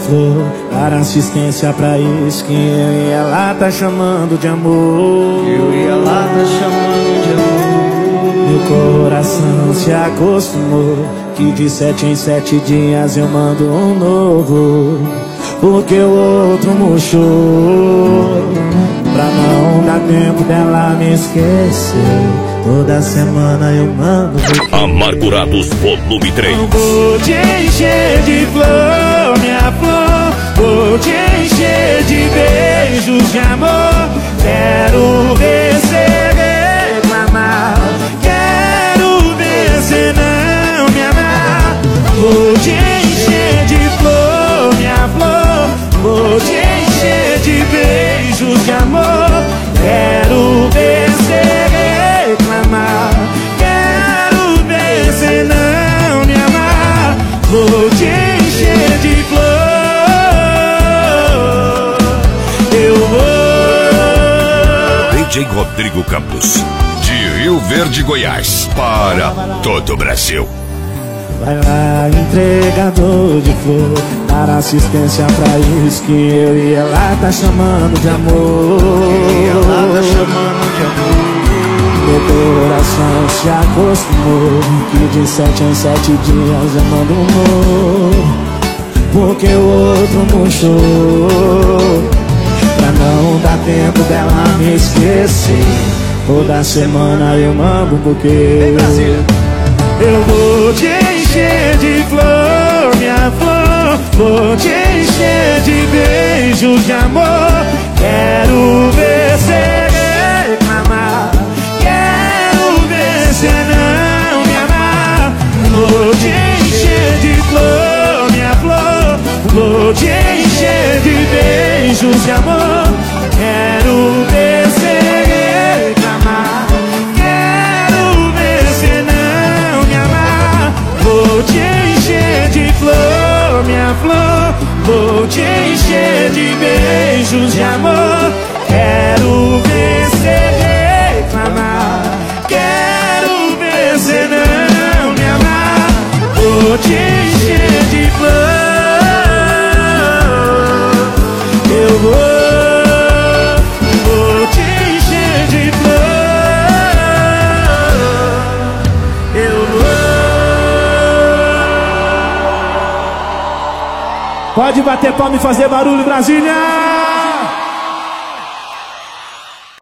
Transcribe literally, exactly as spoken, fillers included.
flor, dar assistência pra isso que eu e ela tá chamando de amor. Eu e ela tá chamando de amor. Meu coração se acostumou que de sete em sete dias eu mando um novo, porque o outro murchou. Pra não dar tempo dela me esquecer, toda semana eu mando. Amargurados Volume três. Vou te encher de flor, minha flor. Vou te encher de beijos de amor. Quero ver cê reclamar, quero ver cê não me amar. Vou te encher de flor, minha flor. Vou te encher de beijos de amor. Quero ver cê reclamar, quero ver cê não me amar. Vou te encher de flor. Eu vou. D J Rodrigo Campos, de Rio Verde, Goiás, para todo o Brasil. Vai lá, entregador de flor, dar assistência pra isso que eu e ela tá chamando de amor. E ela tá chamando de amor. Meu coração se acostumou que de sete em sete dias eu mando um amor, porque o outro murchou. Pra não dar tempo dela me esquecer, toda semana eu mando porque Vem, Brasília. eu vou te encher de flor, minha flor. Vou te encher de beijos de amor. Quero ver cê reclamar, quero ver cê não me amar. Vou te encher de flor, minha flor. Vou te encher de beijos de amor. Quero ver cê reclamar, quero ver cê não me amar. Vou te encher de flor, minha flor. Vou te encher de beijos de amor. Quero ver cê reclamar, quero ver cê não me amar. Vou te encher de flor. Eu vou, vou te encher de flor. Eu vou. Pode bater palma e fazer barulho, Brasília!